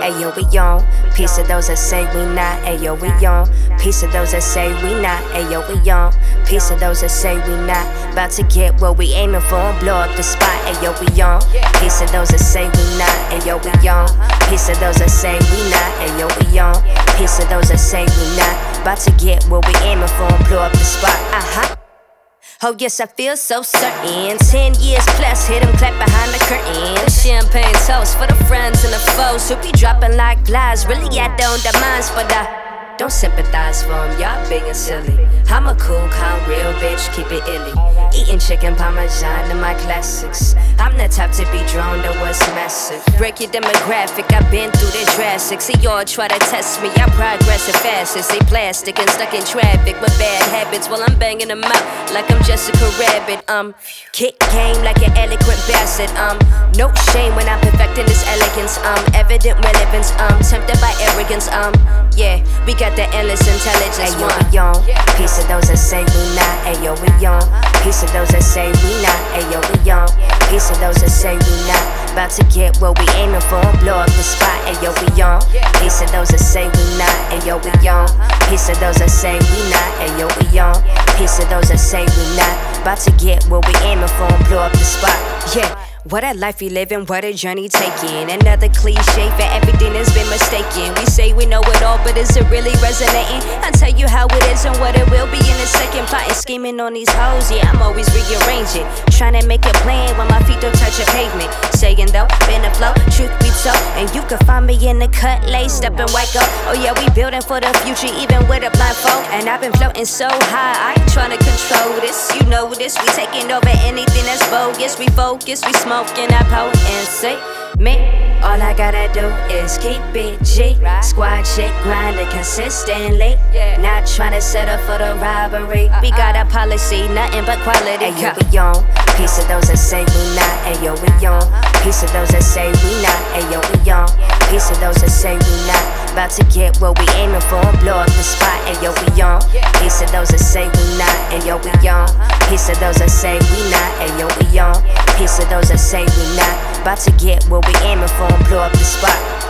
Ayo, we on. Piece of those that say we not. Ayo, we on. Piece of those that say we not. Ayo, we on. Piece of those that say we not. About to get what we aiming for and blow up the spot. Ayo, we on. Piece of those that say we not. Ayo, we on. Piece of those that say we not. Ayo, we on. Piece of those that say we not. About to get what we aiming for and blow up the spot. Oh yes, I feel so certain. 10 years plus, hit 'em clap behind the curtain. Champagne toast for the friends and the foes who be dropping like flies. Really, I don't demise, but I don't sympathize for 'em, y'all being silly. I'm a cool, calm, real bitch, keep it illy. Eating chicken parmesan in my classics. I'm the type to be drawn to what's massive. Break your demographic, I've been through the drastic. See y'all try to test me, I progress the fastest. They plastic and stuck in traffic with bad habits while I'm banging them out like I'm Jessica Rabbit. Kick game like an eloquent bastard. No shame when I'm perfecting this elegance. Evident relevance. Tempted by arrogance. Yeah, we got the endless intelligence. Ayo, we on. Piece of those that say we not. Ayo, we on. Piece of those that say we not. Ayo, we on. Piece of those that say we not. About to get what we aiming for and blow up the spot. Ayo, we on. Piece of those that say we not. Ayo, we on. Piece of those that say we not. Ayo, we on. Piece of those that say we not. About to get what we aiming for and blow up the spot. Yeah. What a life we living, what a journey taking. Another cliche for everything that's been mistaken. We say we know it all, but is it really resonating? I'll tell you how it is and what it will be in a second. Plotting, scheming on these hoes, yeah, I'm always rearranging. Trying to make a plan when my feet don't touch a pavement. Saying though, been a flow, truth be told. And you can find me in the cut, laced up in white gold. Oh yeah, we building for the future, even with a blindfold. And I've been floating so high, I ain't trying to control this. You know this, we taking over anything that's bogus. We focus, we smoke. Smoking that power and say me. All I gotta do is keep it G. Squad shit grinding consistently. Not tryna settle for the robbery. We got a policy, nothing but quality. Ayo, we on. Piece of those that say we not. Ayo, we on. Piece of those that say we not. Ayo, we on. Piece of those that say we not. About to get what we aiming for and blow up the spot. Ayo, we on. Piece of those that say we not. Ayo, we on. Piece of those that say we not. Ayo, we on. Piece of those that say we not. About to get what we aiming for and blow up the spot.